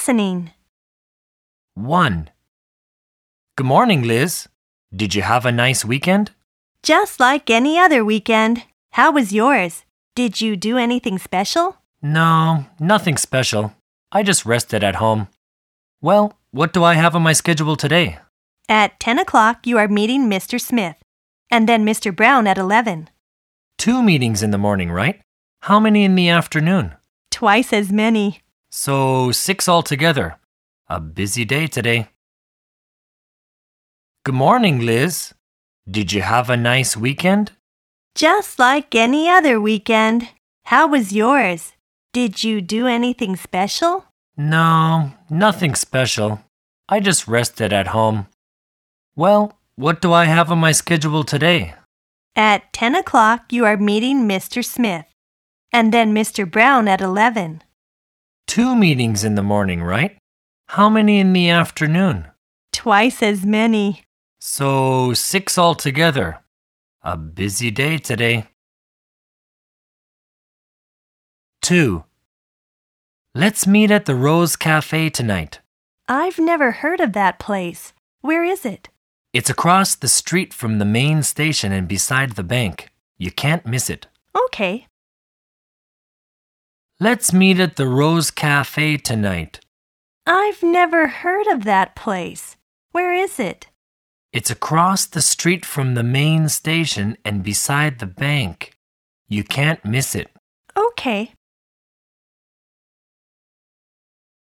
Listening. 1. Good morning, Liz. Did you have a nice weekend? Just like any other weekend. How was yours? Did you do anything special? No, nothing special. I just rested at home. Well, what do I have on my schedule today? At 10 o'clock, you are meeting Mr. Smith, and then Mr. Brown at 11. 2 meetings in the morning, right? How many in the afternoon? Twice as many. So 6 altogether. A busy day today. Good morning, Liz. Did you have a nice weekend? Just like any other weekend. How was yours? Did you do anything special? No, nothing special. I just rested at home. Well, what do I have on my schedule today? At 10 o'clock, you are meeting Mr. Smith, and then Mr. Brown at 11. 2 meetings in the morning, right? How many in the afternoon? Twice as many. So 6 altogether. A busy day today. 2. Let's meet at the Rose Cafe tonight. I've never heard of that place. Where is it? It's across the street from the main station and beside the bank. You can't miss it. Okay. Let's meet at the Rose Cafe tonight. I've never heard of that place. Where is it? It's across the street from the main station and beside the bank. You can't miss it. Okay.